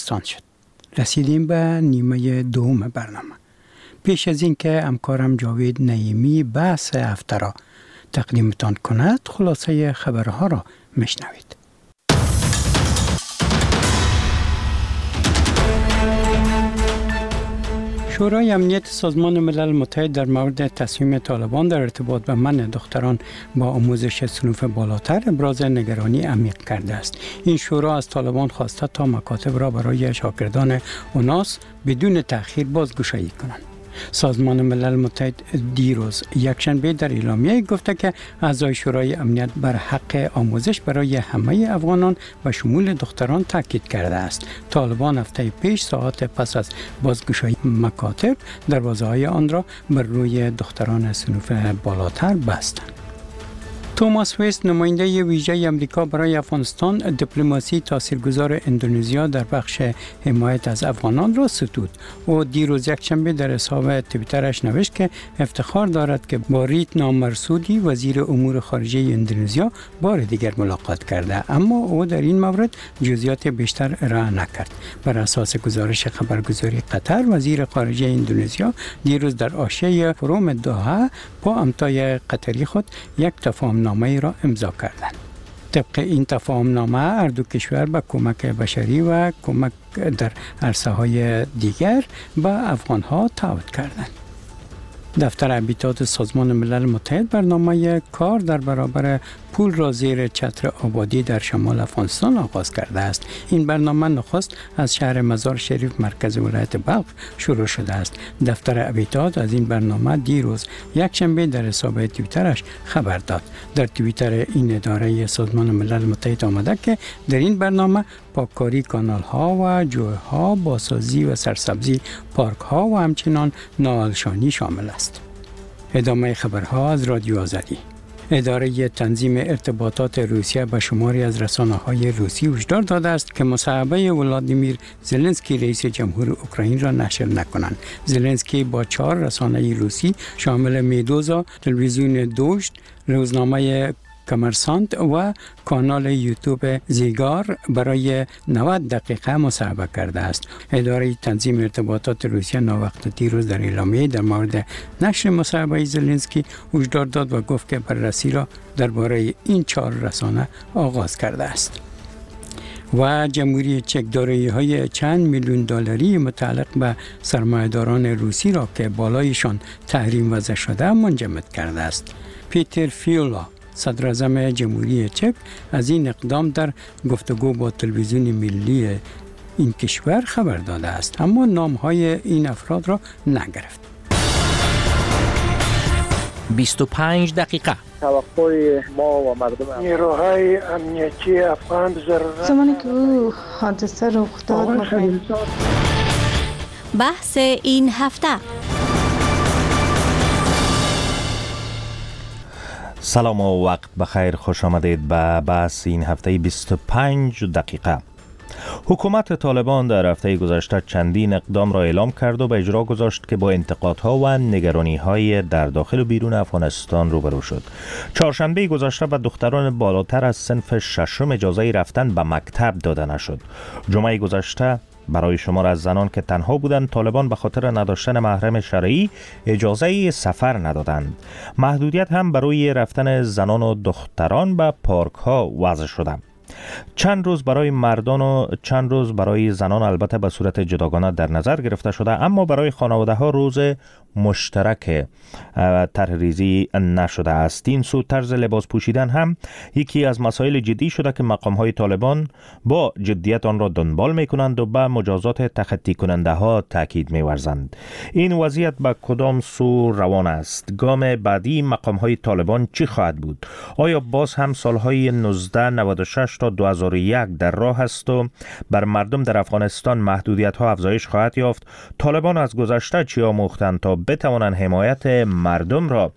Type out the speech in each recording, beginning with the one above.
شد. رسیدیم به نیمه دوم برنامه. پیش از این که همکارم جاوید نعیمی بحث هفته را تقدیمتان کند، خلاصه خبرها را میشنوید. شورای امنیت سازمان ملل متحد در مورد تصمیم طالبان در ارتباط به منع دختران با آموزش صنوف بالاتر ابراز نگرانی عمیق کرده است. این شورا از طالبان خواسته تا مکاتب را برای شاگردان اوناس بدون تأخیر بازگشایی کنند. سازمان ملل متحد دیروز یکشنبه در اعلامیه گفته که اعضای شورای امنیت بر حق آموزش برای همه افغانان و شمول دختران تاکید کرده است. طالبان هفته پیش ساعات پس از بازگشایی مکاتب دروازه‌های آن را بر روی دختران صنوف بالاتر بستند. توماس ویست، نماینده ویژه امریکا برای افغانستان، دیپلماسی تاثیرگذار اندونزیا در بخش حمایت از افغانان را ستود. او دیروز یکشنبه در حساب توییترش نوشت که افتخار دارد که با ریت نامرسودی وزیر امور خارجه اندونزیا بار دیگر ملاقات کرده، اما او در این مورد جزئیات بیشتر ارائه نکرد. بر اساس گزارش خبرگزاری قطر، وزیر خارجه اندونزیا دیروز در حاشیه فروم دوحه با همتای قطری خود یک تفاهمنامه را امضا کردند. طبق این تفاهمنامه هر دو کشور به کمک بشری و کمک در عرصه‌های دیگر به افغان‌ها تعهد کردند. دفتر هابیتات سازمان ملل متحد برنامه کار در برابر پول را زیر چتر آبادی در شمال افغانستان آغاز کرده است. این برنامه نخست از شهر مزار شریف مرکز ولایت بلخ شروع شده است. دفتر هابیتات از این برنامه دیروز یکشنبه در حساب توییترش خبر داد. در توییتر این اداره سازمان ملل متحد آمده که در این برنامه پاککاری کانال ها و جوی ها، بازسازی و سرسبزی پارک ها و همچنان ناهلشانی شامل است. ادامه خبرها از رادیو آزادی. اداره تنظیم ارتباطات روسیه به شماری از رسانه‌های روسی هشدار داده است که مصاحبه ولادیمیر زلنسکی رئیس جمهور اوکراین را نشر نکنند. زلنسکی با 4 رسانه روسی شامل میدوزا، تلویزیون دوشت، روزنامه کامرسانت و کانال یوتیوب زیگار برای 90 دقیقه مصاحبه کرده است. اداره تنظیم ارتباطات روسیه ناوقت دیروز در اعلامیه در مورد نشر مصاحبه زلنسکی هشدار داد و گفت که بررسی را درباره این 4 رسانه آغاز کرده است. و جمهوری چک دارایی‌های چند میلیون دلاری متعلق به سرمایه‌داران روسی را که بالایشان تحریم وضع شده منجمد کرده است. پیتر فیولا، صدر اعظم جمهوری چک، از این اقدام در گفتگو با تلویزیون ملی این کشور خبر داده است، اما نام‌های این افراد را نگرفت. 25 دقیقه. توقع ما و مردم نیروهای امنیتی افغان زمانی که او حادثه رخ داد بحث این هفته. سلام و وقت بخیر، خوش آمدید به بحث این هفته 25 دقیقه. حکومت طالبان در هفته گذشته چندین اقدام را اعلام کرد و به اجرا گذاشت که با انتقادها و نگرانی‌های در داخل و بیرون افغانستان روبرو شد. چهارشنبه گذشته به دختران بالاتر از صنف ششم اجازه رفتن به مکتب داده نشد. جمعه گذشته برای شمار از زنان که تنها بودند، طالبان به خاطر نداشتن محرم شرعی اجازه سفر ندادند. محدودیت هم برای رفتن زنان و دختران به پارک ها وضع شده. چند روز برای مردان و چند روز برای زنان البته به صورت جداگانه در نظر گرفته شده، اما برای خانواده ها روز مشترک طرح ریزی نشده است. این سو طرز لباس پوشیدن هم یکی از مسائل جدی شده که مقام های طالبان با جدیت آن را دنبال می کنند و به مجازات تخطی کننده ها تاکید می ورزند. این وضعیت به کدام سو روان است؟ گام بعدی مقام های طالبان چی خواهد بود؟ آیا باز هم سالهای 1996 تا 2001 در راه است و بر مردم در افغانستان محدودیت ها افزایش خواهد یافت؟ طالبان از گذشته چی آموختند تا بتوانند حمایت مردم را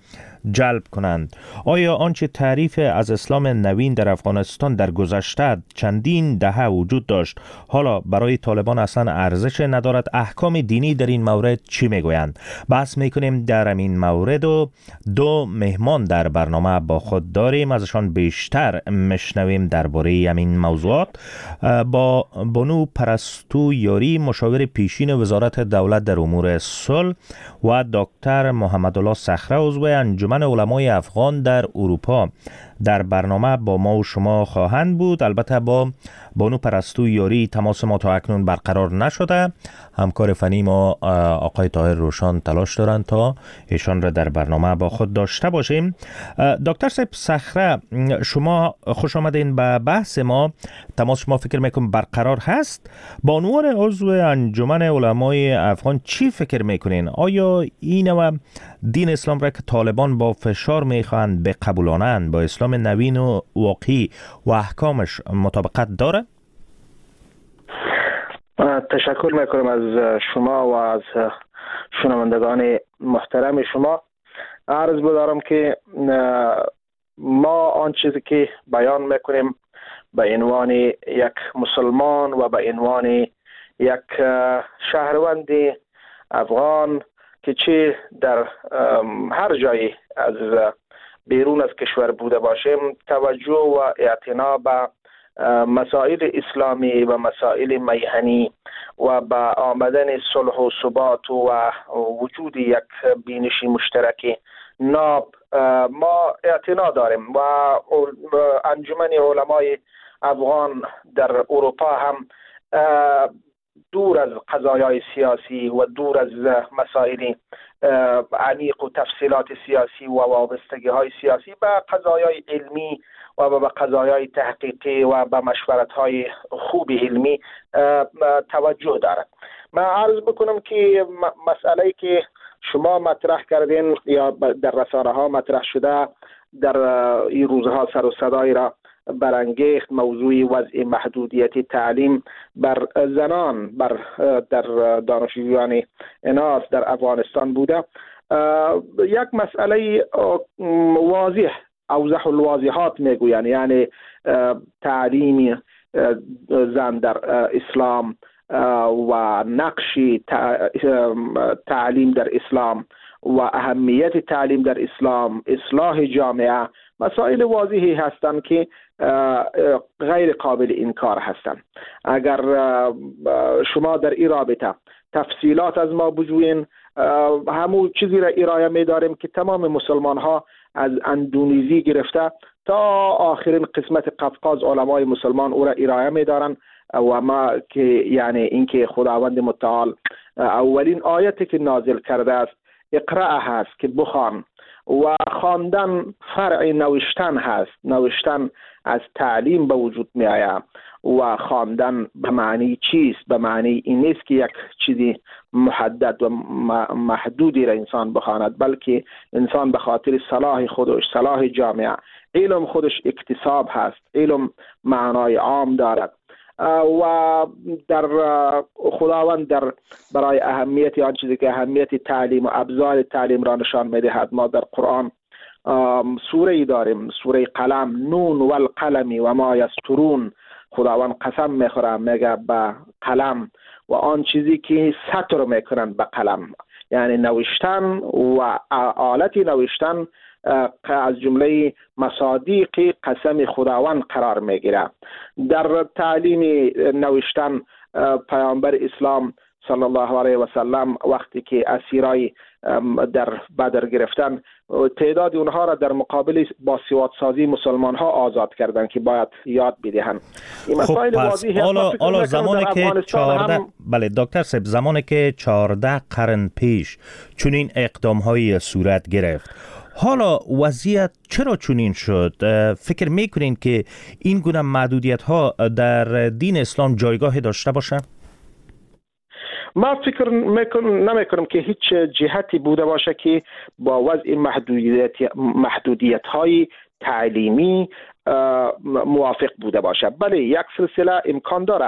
جلب کنند. آیا آنچه تعریف از اسلام نوین در افغانستان در گذشته چندین دهه وجود داشت حالا برای طالبان اصلا ارزش ندارد؟ احکام دینی در این مورد چی میگویند؟ بحث میکنیم در این مورد و دو مهمان در برنامه با خود داریم، ازشان بیشتر مشنویم درباره همین موضوعات. با بانو پرستو یاری، مشاور پیشین وزارت دولت در امور صلح، و دکتر محمد الله صخره، عضو انجمن علمای افغان در اروپا در برنامه با ما و شما خواهند بود. البته با بانو پرستو یاری تماس ما تا اکنون برقرار نشده. همکار فنی ما آقای طاهر روشان تلاش دارند تا ایشان را در برنامه با خود داشته باشیم. دکتر صاحب صخره، شما خوش آمدین به بحث ما. تماس شما فکر میکنم برقرار هست. با عنوان عضو انجمن علمای افغان چی فکر میکنین؟ آیا این و دین اسلام را که طالبان با فشار میخواهند بقبولانند با اسلام نوین و واقعی و احکامش مطابقت داره؟ تشکر میکنم از شما و از شنوندگان محترم شما. عرض بدارم که ما آن چیزی که بیان میکنیم به عنوان یک مسلمان و به عنوان یک شهروند افغان که چه در هر جایی از بیرون از کشور بوده باشیم، توجه و اعتنا به مسائل اسلامی و مسائل میهنی و به آمدن صلح و ثبات و وجود یک بینش مشترک ناب ما اعتنا داریم و انجمن علمای افغان در اروپا هم دور از قضایای سیاسی و دور از مسائل عمیق و تفصیلات سیاسی و وابستگی های سیاسی به قضایای علمی و به قضایای تحقیقی و به مشورت های خوب علمی توجه دارد. من عرض بکنم که مسئله که شما مطرح کردین یا در رسانه ها مطرح شده در این روزها سر و صدای را برانگیخت، موضوع وضع محدودیت تعلیم بر زنان در دانشجویان اناث در افغانستان بوده. یک مسئله واضح، اوضح الواضحات میگویند، یعنی تعلیم زن در اسلام و نقش تعلیم در اسلام و اهمیت تعلیم در اسلام، اصلاح جامعه، مسائل واضحی هستند که غیر قابل انکار هستند. اگر شما در این رابطه تفصیلات از ما بجوین، همون چیزی را ارائه می داریم که تمام مسلمان ها از اندونزی گرفته تا آخرین قسمت قفقاز علمای مسلمان او را ارائه می دارن و ما که یعنی اینکه خداوند متعال اولین آیتی که نازل کرده است اقرأ هست که بخوان و خواندن فرع نوشتن هست. نوشتن از تعلیم به وجود می آید و خواندن به معنی چیست؟ به معنی این نیست که یک چیزی محدد و محدودی را انسان بخواند، بلکه انسان به خاطر صلاح خودش، صلاح جامعه، علم خودش اکتساب هست، علم معنای عام دارد و در خداوند در برای اهمیت آن چیزی که اهمیت تعلیم و ابزار تعلیم را نشان می‌دهد. ما در قرآن سوره داریم، سوره قلم، نون و القلم و ما یسطرون. خداوند قسم میخوره، میگه به قلم و آن چیزی که سطر میکنند به قلم، یعنی نوشتن و آلت نوشتن از جمله مصادیق قسم خداوند قرار میگیره. در تعلیم نوشتن پیامبر اسلام صلی الله علیه و سلم وقتی که اسیرای در بدر گرفتن، تعداد اونها را در مقابل باسوادسازی مسلمان ها آزاد کردند که باید یاد بدهند. این مسائل واضحه. حالا زمانی که 14 بله دکتر صاحب، زمانی که 14 قرن پیش چنین اقدام های صورت گرفت، حالا وضعیت چرا چنین شد؟ فکر میکنین که این گونه محدودیت ها در دین اسلام جایگاه داشته باشه؟ ما فکر نمیکنم که هیچ جهتی بوده باشه که با وضع محدودیت های تعلیمی موافق بوده باشه. بله، یک سلسله امکان داره.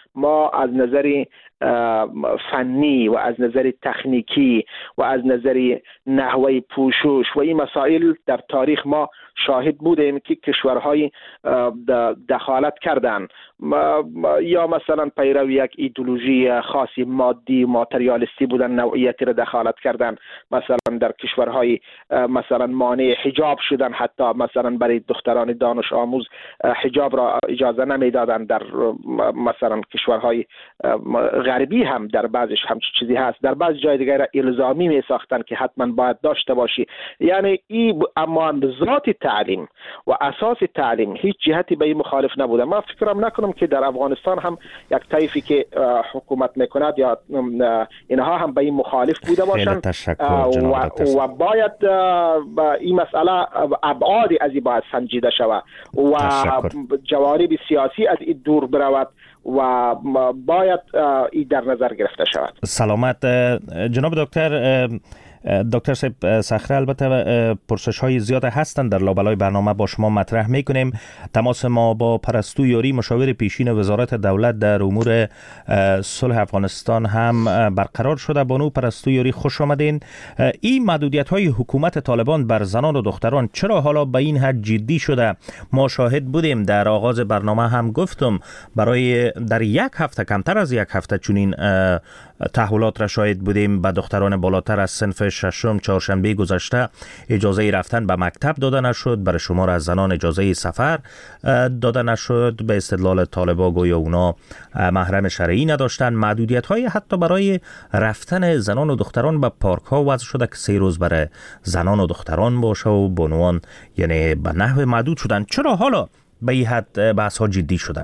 ما از نظر فنی و از نظر تکنیکی و از نظر نحوه پوشش و این مسائل در تاریخ ما شاهد بودیم که کشورهای دخالت کردن یا مثلا پیرو یک ایدئولوژی خاصی مادی ماتریالیستی بودن، نوعیتی را دخالت کردن، مثلا در کشورهای مثلا مانع حجاب شدن، حتی مثلا برای دختران دانش آموز حجاب را اجازه نمیدادن. در مثلا کشورهای غربی هم در بعضش همچین چیزی هست، در بعض جای دیگر الزامی می ساختن که حتما باید داشته باشی. یعنی اما ذات تعلیم و اساس تعلیم هیچ جهتی به این مخالف نبوده. من فکرم نکنم که در افغانستان هم یک طایفی که حکومت میکند یا اینها هم به این مخالف بوده باشند و باید این مسئله ابعادی از این باید سنجیده شود و جوانب سیاسی از این دور برود و باید این در نظر گرفته شود. سلامت جناب دکتر صاحب صخره، البته پرسش های زیاد هستند در لابلای برنامه با شما مطرح میکنیم. تماس ما با پرستو یاری مشاور پیشین وزارت دولت در امور صلح افغانستان هم برقرار شده. بانو پرستو یاری خوش آمدین. این محدودیت های حکومت طالبان بر زنان و دختران چرا حالا به این حد جدی شده؟ ما شاهد بودیم، در آغاز برنامه هم گفتم، برای در یک هفته، کمتر از یک هفته چنین تحولات را شاهد بودیم. به دختران بالاتر از صنف ششم چهارشنبه گذشته اجازه رفتن به مکتب داده نشد، برای شمار از زنان اجازه سفر داده نشد. به استدلال طالبان گویا اونا محرم شرعی نداشتن. محدودیت های حتی برای رفتن زنان و دختران به پارک ها وضع شده که 3 روز برای زنان و دختران باشه و بانوان یعنی به نحو محدود شدن. چرا حالا به این حد بحث ها جدی شدن؟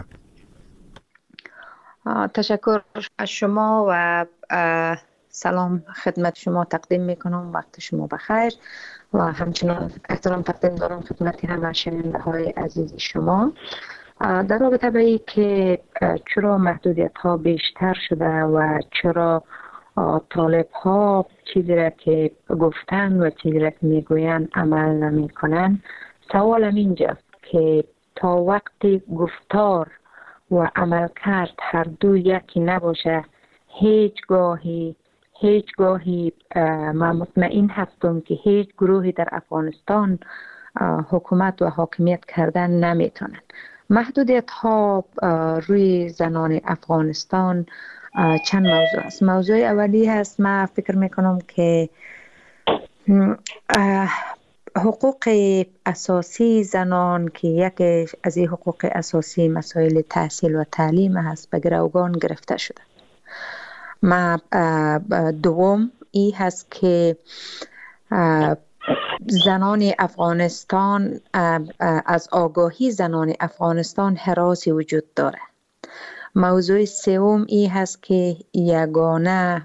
تشکر از شما و سلام خدمت شما تقدیم میکنم. وقت شما بخیر و همچنان احترام تقدیم دارم خدمت همه شنونده های عزیز شما. در رابطه به این که چرا محدودیت ها بیشتر شده و چرا طالب ها چیزی را که گفتن و چیزی را که میگوین عمل نمی کنن، سوالم اینجاست که تا وقتی گفتار و عمل کرد هر دو یکی نباشه، هیچ گاهی من مطمئن هستم که هیچ گروهی در افغانستان حکومت و حاکمیت کردن نمیتونن. محدودیت ها روی زنان افغانستان چند موضوع است. موضوع اولی هست، من فکر میکنم که حقوق اساسی زنان که یکی از این حقوق اساسی مسائل تحصیل و تعلیم هست به گروگان گرفته شده. دوم ای هست که زنان افغانستان، از آگاهی زنان افغانستان هراسی وجود داره. موضوع سوم ای هست که یگانه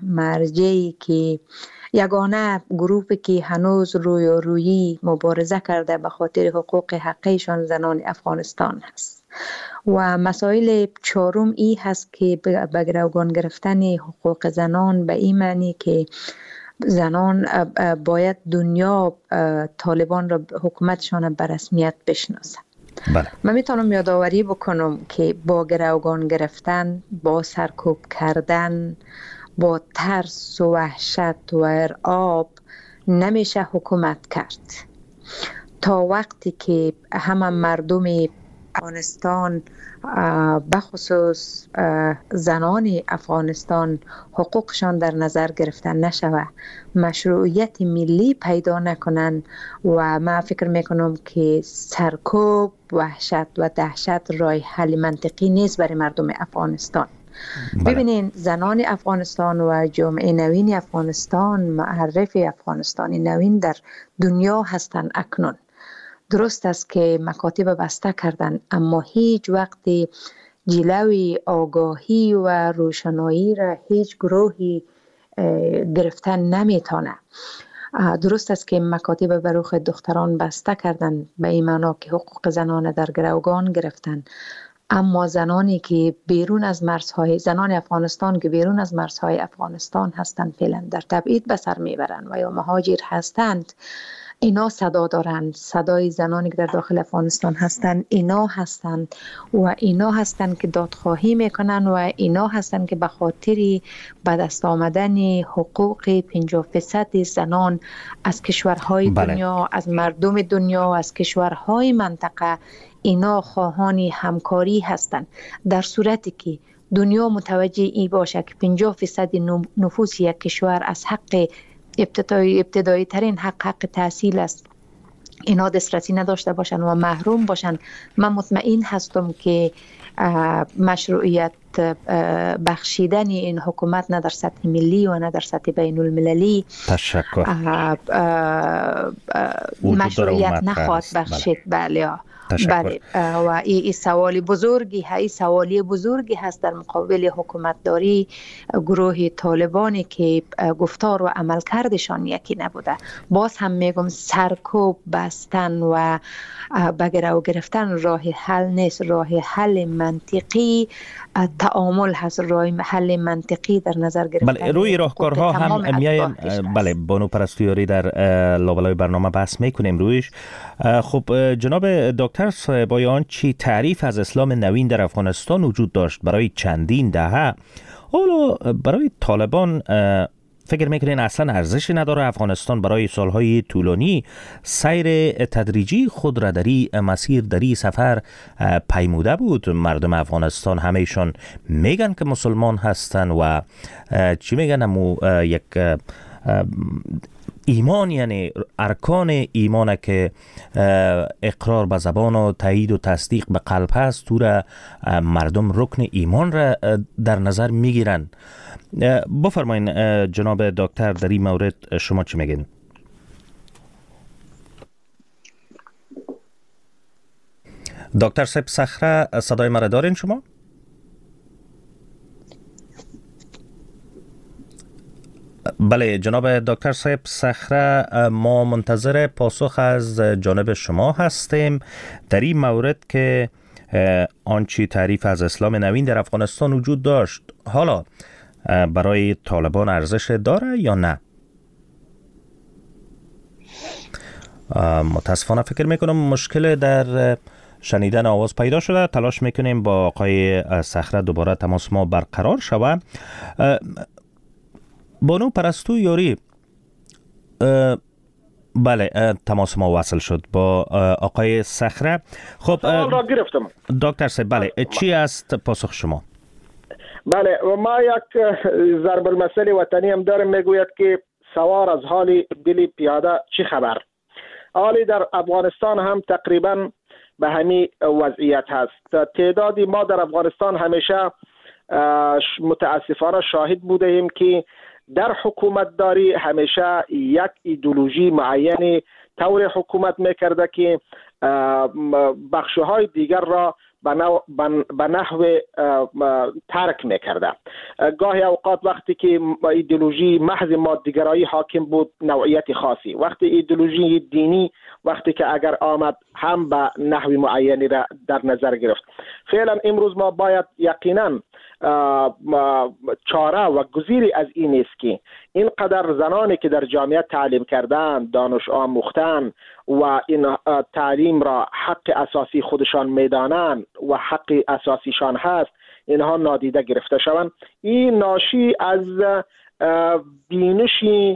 گروهی که هنوز روی مبارزه کرده به خاطر حقوق حقیقیشان زنان افغانستان هست. و مسائل چهارم ای هست که به گروگان گرفتن حقوق زنان به این معنی که زنان باید دنیا طالبان را حکومتشان به رسمیت بشناسه. بله. من میتونم یادآوری بکنم که با گروگان گرفتن، با سرکوب کردن، با ترس و وحشت و ارعاب نمیشه حکومت کرد. تا وقتی که همه مردم افغانستان بخصوص زنان افغانستان حقوقشان در نظر گرفته نشود، مشروعیت ملی پیدا نکنن و من فکر میکنم که سرکوب، وحشت و دهشت راه حل منطقی نیست برای مردم افغانستان. ببینین زنان افغانستان و جامعه نوین افغانستان معرف افغانستانی نوین در دنیا هستند اکنون. درست است که مکاتب بسته کردن، اما هیچ وقتی جلوی آگاهی و روشنایی را هیچ گروهی گرفتن نمیتونه. درست است که مکاتب بروخ دختران بسته کردن به این معنا که حقوق زنان در گروگان گرفتن، اما زنانی که بیرون از مرزهای زنان افغانستان که بیرون از مرزهای افغانستان هستند فعلا در تبعید به سر میبرند و یا مهاجر هستند، اینا صدا دارند، صدای زنانی که در داخل افغانستان هستند اینا هستند و اینا هستند که دادخواهی میکنن و اینا هستند که به خاطر به دست آمدن حقوق 50% زنان از کشورهای دنیا، از مردم دنیا، از کشورهای منطقه اینا خواهان همکاری هستند. در صورتی که دنیا متوجه ای باشه که 50% نفوس یک کشور از حق ابتدایی ترین حق تحصیل است، اینا دسترسی نداشته باشن و محروم باشن، من مطمئن هستم که مشروعیت بخشیدن این حکومت نه در سطح ملی و نه در سطح بین المللی مشروعیت نخواهد بخشید. بله. و این سوالی بزرگی هست در مقابل حکومتداری گروه طالبانی که گفتار و عملکردشان یکی نبوده. باز هم میگم سرکوب بستن و بگرو گرفتن راه حل نیست. راه حل منطقی تعامل هست، راه حل منطقی در نظر گرفتن. بله، روی راهکارها هم میایم. بله، بانو پرستویاری در لابلای برنامه بحث میکنیم رویش. خب جناب دکتر صاحب، آنچه تعریف از اسلام نوین در افغانستان وجود داشت برای چندین دهه، حالا برای طالبان فکر میکنین اصلا ارزشی نداره؟ افغانستان برای سالهای طولانی سیر تدریجی خود را در این مسیر، در این سفر پیموده بود. مردم افغانستان همهشان میگن که مسلمان هستن و چی میگن، یک ایمان، یعنی ارکان ایمانه که اقرار به زبان و تایید و تصدیق به قلب هست، تو را مردم رکن ایمان را در نظر میگیرن. بفرمایین جناب دکتر، در این مورد شما چی میگین؟ دکتر صاحب صخره، صدای مرا دارین شما؟ بله جناب دکتر صاحب صخره، ما منتظر پاسخ از جانب شما هستیم در این مورد که آنچه تعریف از اسلام نوین در افغانستان وجود داشت حالا برای طالبان ارزش داره یا نه؟ متاسفانه فکر میکنم مشکل در شنیدن آواز پیدا شده. تلاش میکنیم با آقای صخره دوباره تماس ما برقرار شود. بانو پرستویاری، بله تماس ما وصل شد با آقای صخره. خب را گرفتم دکتر صاحب، بله چی است پاسخ شما؟ بله، ما یک ضرب المثل وطنی هم داریم، میگوید که سوار از حال دل پیاده چی خبر. حالی در افغانستان هم تقریبا به همین وضعیت هست. تعدادی ما در افغانستان همیشه متاسفانه شاهد بوده ایم که در حکومت داری همیشه یک ایدئولوژی معینی طور حکومت میکرده که بخشهای دیگر را به نحو ترک میکرده. گاهی اوقات وقتی که ایدئولوژی محض ماده‌گرایی حاکم بود نوعیت خاصی، وقتی ایدئولوژی دینی وقتی که اگر آمد هم به نحو معینی را در نظر گرفت. فعلا امروز ما باید یقینا چاره و گزیری از این است که اینقدر زنانی که در جامعه تعلیم کردن، دانش آموختن و این تعلیم را حق اساسی خودشان میدانند و حق اساسیشان هست، اینها نادیده گرفته شوند. این ناشی از بینشی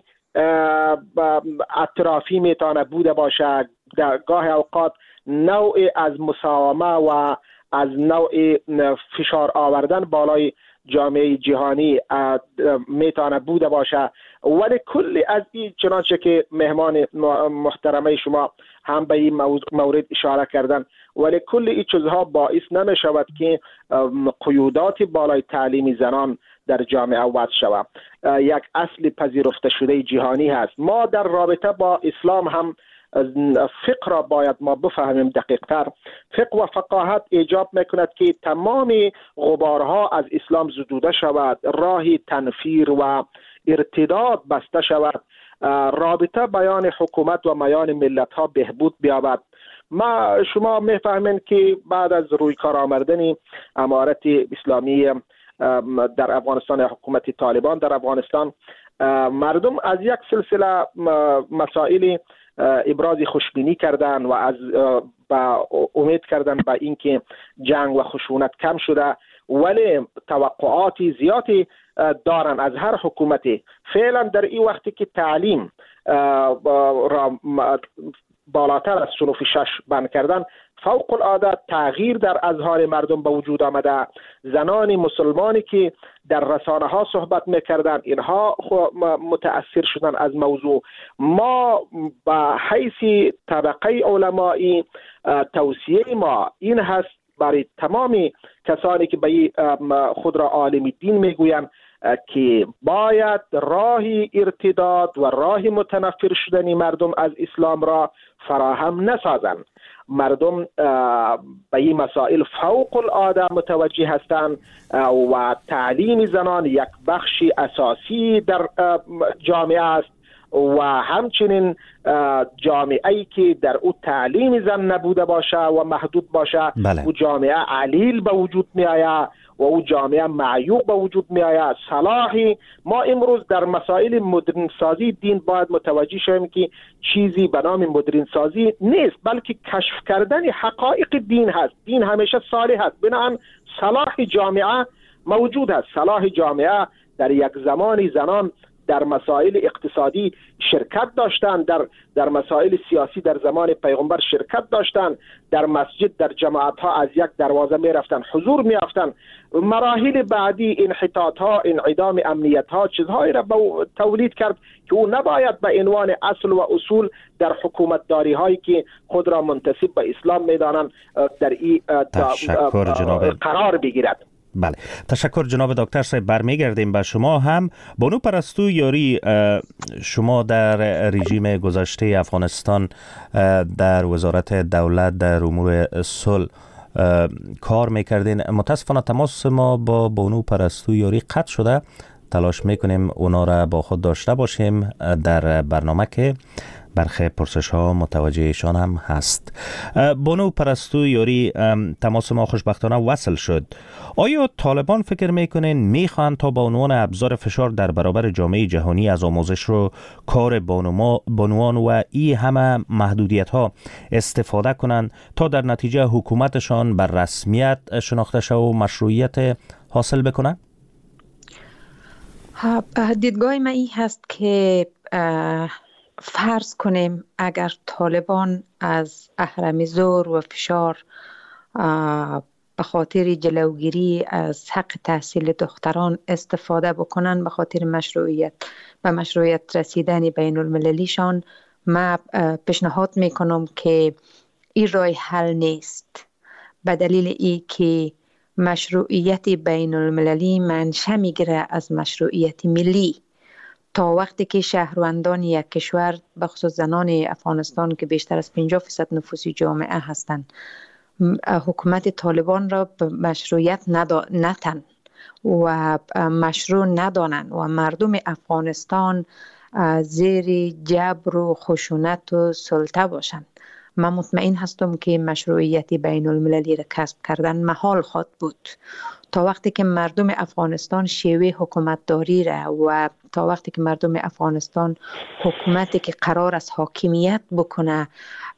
اطرافی میتونه بوده باشه، در گاه اوقات نوع از مساومه و از نوع فشار آوردن بالای جامعه جهانی میتونه بوده باشه. ولی کلی از این، چنانچه که مهمان محترمه شما هم به این مورد اشاره کردن، ولی کل این چیزها باعث نمی شود که قیودات بالای تعلیم زنان در جامعه وضع شود. یک اصل پذیرفته شده جهانی هست. ما در رابطه با اسلام هم فقه را باید ما بفهمیم دقیق‌تر. فقه و فقاهت ایجاب میکند که تمام غبارها از اسلام زدوده شود، راهی تنفیر و ارتداد بسته شود، رابطه بیان حکومت و میان ملت ها بهبود بیابد. ما شما میفهمین که بعد از روی کار آمدن امارت اسلامی در افغانستان، حکومت طالبان در افغانستان، مردم از یک سلسله مسائل ابراز خوشبینی کردن و از با امید کردن به اینکه جنگ و خشونت کم شده، ولی توقعات زیادی دارن از هر حکومتی. فعلا در این وقتی که تعلیم را بالاتر از صنف 6 بند کردن، فوق العاده تغییر در اذهان مردم به وجود آمده. زنان مسلمانی که در رسانه ها صحبت میکردن، اینها متاثر شدن از موضوع. ما به حیث طبقه علمایی توصیه ما این هست برای تمام کسانی که به خود را عالم دین میگویند که باید راه ارتداد و راه متنفر شدن مردم از اسلام را فراهم نسازند. مردم به این مسائل فوق العاده متوجه هستند و تعلیم زنان یک بخش اساسی در جامعه است و همچنین جامعه‌ای که در او تعلیم زن نبوده باشه و محدود باشه، او جامعه علیل به وجود می آید و او جامعه معیوب به وجود می آید. صلاحی ما امروز در مسائل مدرن سازی دین باید متوجه شویم که چیزی به نام مدرن سازی نیست، بلکه کشف کردن حقایق دین هست. دین همیشه صالح است، بنابراین صلاح جامعه موجود است. صلاح جامعه در یک زمانی زنان در مسائل اقتصادی شرکت داشتند، در مسائل سیاسی در زمان پیغمبر شرکت داشتند، در مسجد در جماعت ها از یک دروازه می رفتن حضور می یافتند. مراحل بعدی انحطاط ها، انعدام امنیت ها چیزهایی را تولید کرد که او نباید به عنوان اصل و اصول در حکومت داری هایی که خود را منتسب به اسلام می دانند در این قرار بگیرد. بله، تشکر جناب دکتر صاحب. برمیگردیم به شما هم. بانو پرستو یاری، شما در رژیم گذشته افغانستان در وزارت دولت در امور صلح کار میکردین. متاسفانه تماس ما با بانو پرستو یاری قطع شده. تلاش میکنیم اونا را با خود داشته باشیم در برنامه که برخی پرسش ها متوجه ایشان هم هست. بانو پرستو یاری، تماس ما خوشبختانه وصل شد. آیا طالبان فکر میکنین میخوان تا به عنوان ابزار فشار در برابر جامعه جهانی از آموزش و کار بانوان و این همه محدودیت ها استفاده کنند تا در نتیجه حکومتشان بر رسمیت شناخته شود و مشروعیت حاصل بکنه؟ دیدگاه من این هست که فرض کنیم اگر طالبان از اهرم‌زور و فشار به خاطر جلوگیری از حق تحصیل دختران استفاده بکنن به خاطر مشروعیت رسیدن بین المللیشان، من پیشنهاد میکنم که این راه حل نیست، به دلیل ای که مشروعیت بین المللی منشأ میگیره از مشروعیت ملی. تا وقتی که شهروندان یک کشور بخصوص زنان افغانستان که بیشتر از 50% نفوس جامعه هستند حکومت طالبان را به مشروعیت نتن و مشروع ندانند و مردم افغانستان زیر جبر و خشونت و سلطه باشند، من مطمئن هستم که مشروعیت بین المللی را کسب کردن محال خواهد بود. تا وقتی که مردم افغانستان شیوه حکومت داری را و تا وقتی که مردم افغانستان حکومتی که قرار است حاکمیت بکنه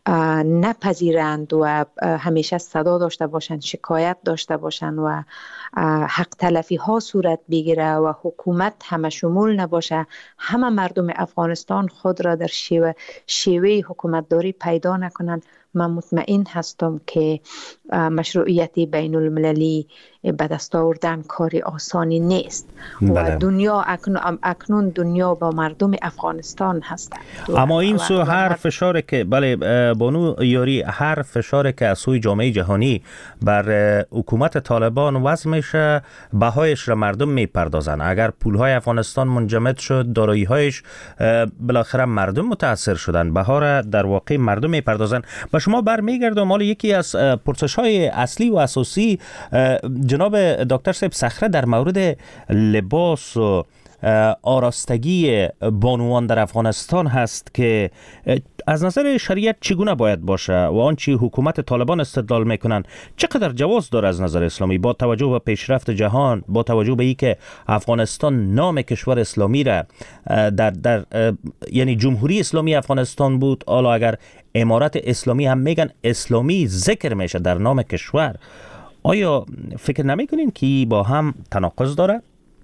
نپذیرند و همیشه صدا داشته باشند، شکایت داشته باشند و حق تلفی ها صورت بگیره و حکومت همه شمول نباشه، همه مردم افغانستان خود را در شیوه حکومت داری پیدا نکنند، من مطمئن هستم که مشروعیت بین المللی به دست آوردن کار آسانی نیست. بله. و دنیا اکنون دنیا با مردم افغانستان هست. اما این سو هر فشاری که بانو یاری، هر فشاری که از سوی جامعه جهانی بر حکومت طالبان وضع میشه بهایش را مردم میپردازن. اگر پولهای افغانستان منجمد شد، دارایی‌هایش بالاخره مردم متاثر شدن، بها را در واقع مردم میپردازن. با شما برمیگردم. حالا یکی از پرسش‌های اصلی و اساسی جناب دکتر صاحب صخره در مورد لباس و آراستگی بانوان در افغانستان هست که از نظر شریعت چگونه باید باشه و آنچه حکومت طالبان استدلال میکنن چقدر جواز داره از نظر اسلامی، با توجه به پیشرفت جهان، با توجه به اینکه افغانستان نام کشور اسلامی را در یعنی جمهوری اسلامی افغانستان بود، حالا اگر امارت اسلامی هم میگن اسلامی ذکر میشه در نام کشور، آیا فکر نمیکنین که با هم تناقض داره؟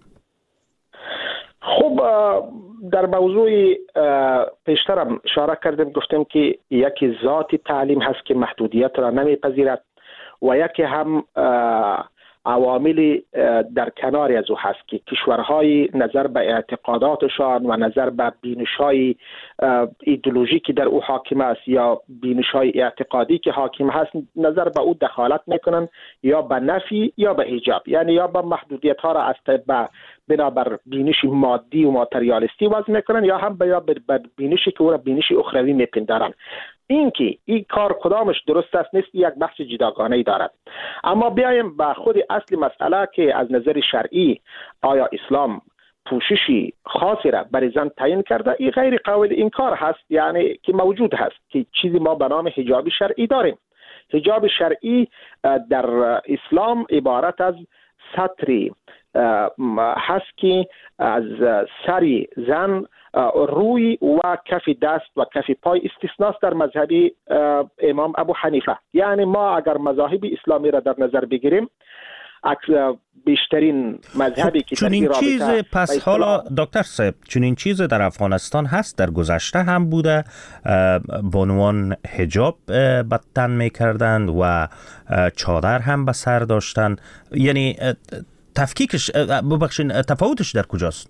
خب در موضوع پیشترم اشاره کردیم، گفتیم که یکی ذات تعلیم هست که محدودیت را نمیپذیرد و یکی هم عوامل در کنار از او هست که کشورهای نظر به اعتقاداتشان و نظر به بینش‌های ایدئولوژی که در او حاکم است یا بینش‌های اعتقادی که حاکم هست نظر به او دخالت میکنن، یا به نفی یا به ایجاب، یعنی یا به محدودیت ها را از بنابر بینش مادی و ماتریالیستی وضع میکنن یا هم به بینشی که او را بینش اخروی میپندارن. اینکه این کار کدامش درست است نیست یک بحث جداگانه‌ای دارد. اما بیایم به خود اصل مسئله که از نظر شرعی آیا اسلام پوششی خاصی را برای زن تعیین کرده؟ این غیر قابل انکار هست، یعنی که موجود هست که چیزی ما به نام حجاب شرعی داریم. حجاب شرعی در اسلام عبارت از ستری هست که از سری زن روی و کف دست و کف پای استثناست در مذهب امام ابو حنیفه. یعنی ما اگر مذاهب اسلامی را در نظر بگیریم، بیشترین مذهبی که چون این چیز پس حالا دکتر صاحب چون این چیز در افغانستان هست، در گذشته هم بوده، بانوان حجاب به تن میکردند و چادر هم به سر داشتن، یعنی تفکیکش تفاوتش در کجاست؟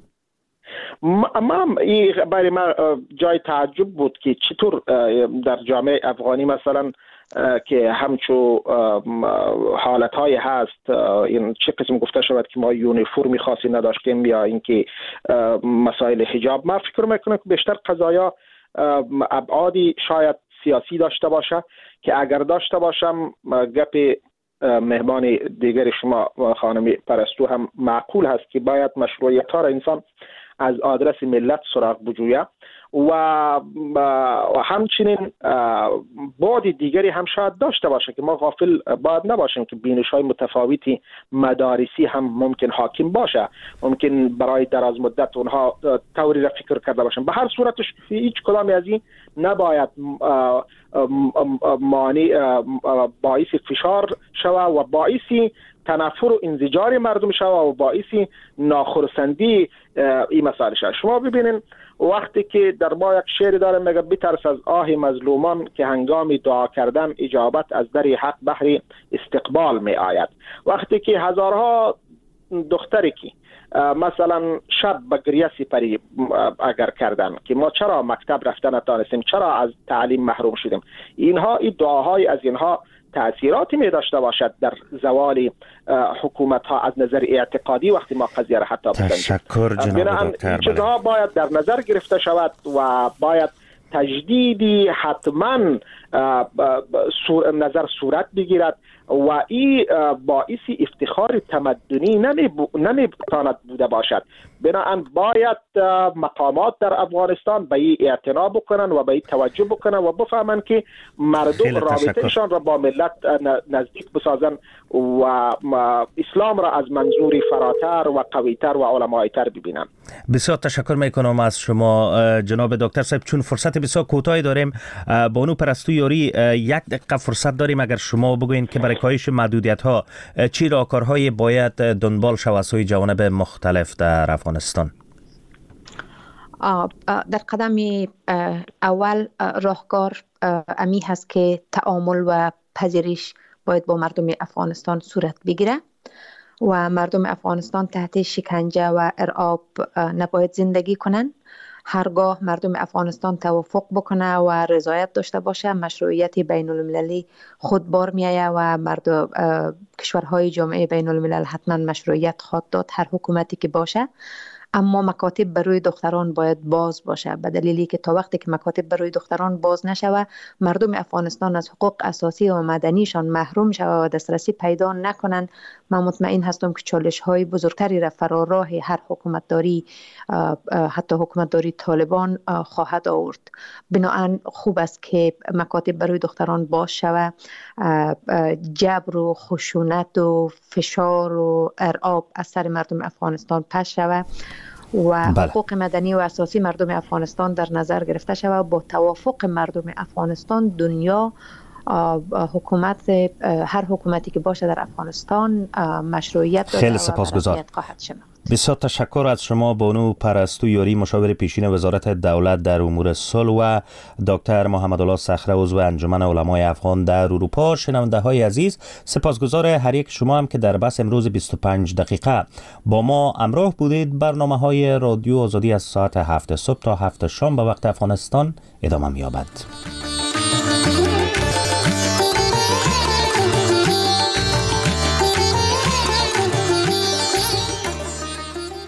برای من جای تعجب بود که چطور در جامعه افغانی مثلا که همچو حالتهای هست، این چه قسم گفته شود که ما یونیفرمی خاصی نداشتیم یا اینکه مسائل حجاب، من فکر میکنم که بیشتر قضایا ابعادی شاید سیاسی داشته باشه که اگر داشته باشم گپ مهمان دیگر شما خانم پرستو هم معقول هست که باید مشروعیت ها را انسان از آدرس ملت سراغ بجویه و همچنین بعد دیگری هم شاید داشته باشه که ما غافل باید نباشیم که بینش های متفاوتی مدارسی هم ممکن حاکم باشه، ممکن برای دراز مدت اونها طوری را فکر کرده باشن. به هر صورتش هیچ کدام از این نباید باعث فشار شوه و باعث تنفر و انزجار مردم شوه و باعث ناخرسندی این مسائل شوه. شما ببینین وقتی که در ما یک شعر داره میگه بترس از آه مظلومان که هنگام دعا کردن اجابت از در حق بحر استقبال می آید. وقتی که هزارها دختری که مثلا شب به گریه سپری اگر کردن که ما چرا مکتب رفتن نتانستیم، چرا از تعلیم محروم شدیم، اینها این دعاهای از اینها تأثیراتی می داشته باشد در زوال حکومت ها از نظر اعتقادی وقتی ما قضیه را حتی بسنجیم. تشکر جناب دکتر. چیزها باید در نظر گرفته شود و باید تجدیدی حتما نظر صورت بگیرد و این باعث افتخار تمدنی نمیتواند بوده باشد. بنابراین باید مقامات در افغانستان به این اعتنا بکنن و به این توجه بکنن و بفهمن که مردم رابطهشان را با ملت نزدیک بسازن و اسلام را از منظوری فراتر و قویتر و علمایی‌تر ببینن. بسیار تشکر میکنم از شما جناب دکتر صاحب. چون فرصت بسیار کوتاهی داریم، بانو پرستو یاری یک دقیقه فرصت داریم، اگر شما بگوین که برای کاهش محدودیت ها چی راهکارهای باید دنبال شود از سوی جوانب مختلف در افغانستان؟ در قدم اول راهکار امی هست که تعامل و پذیرش باید با مردم افغانستان صورت بگیره و مردم افغانستان تحت شکنجه و ارعاب نباید زندگی کنند. هرگاه مردم افغانستان توافق بکنه و رضایت داشته باشه، مشروعیت بین المللی خود بار میآید و مردم کشورهای جامعه بین الملل حتما مشروعیت خواهد داد هر حکومتی که باشه. اما مکاتب برای دختران باید باز باشه، به دلیلی که تا وقتی که مکاتب برای دختران باز نشوه مردم افغانستان از حقوق اساسی و مدنیشان محروم شوه و دسترسی پیدا نکنن. من مطمئن هستم که چالش های بزرگتری را فراراه هر حکومتداری، حتی حکومتداری طالبان خواهد آورد. بنابراین خوب است که مکاتب برای دختران باز شوه، جبر و خشونت و فشار و ارعاب از سر مردم افغانستان پس شوه و حقوق مدنی و اساسی مردم افغانستان در نظر گرفته شوه. با توافق مردم افغانستان دنیا حکومت، هر حکومتی که باشه در افغانستان مشروعیت داره. خیلی سپاسگزار. بسیار تشکر از شما بانو پرستو یاری، مشاور پیشین وزارت دولت در امور صلح، و دکتر محمد الله صخره، عضو انجمن علمای افغان در اروپا. شنونده های عزیز، سپاسگزار هر یک شما هم که در بس امروز 25 دقیقه با ما همراه بودید. برنامه های رادیو آزادی از ساعت 7 صبح تا 7 شام به وقت افغانستان ادامه می‌یابد.